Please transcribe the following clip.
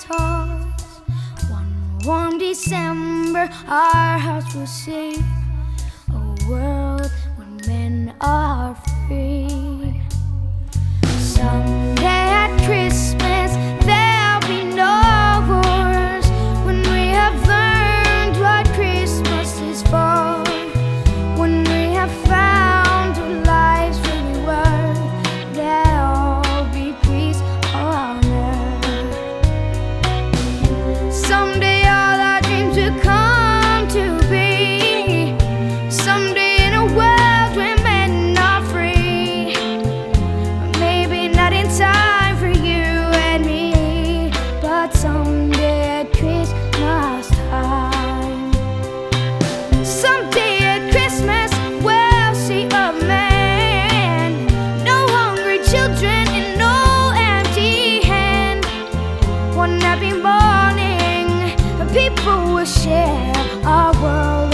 toys. One warm December, our house will see a world where men are free. Someday at Christmas there'll be no wars, when we have learned what Christmas is for, when we have found what life's really worth. There'll be peace on earth. Someday all our dreams will come to be. Someday in a world where men are free. Maybe not in time for you and me, but someday at Christmas time. Someday at Christmas we'll see a man, no hungry children and no empty hand. One happy morning, people will share our world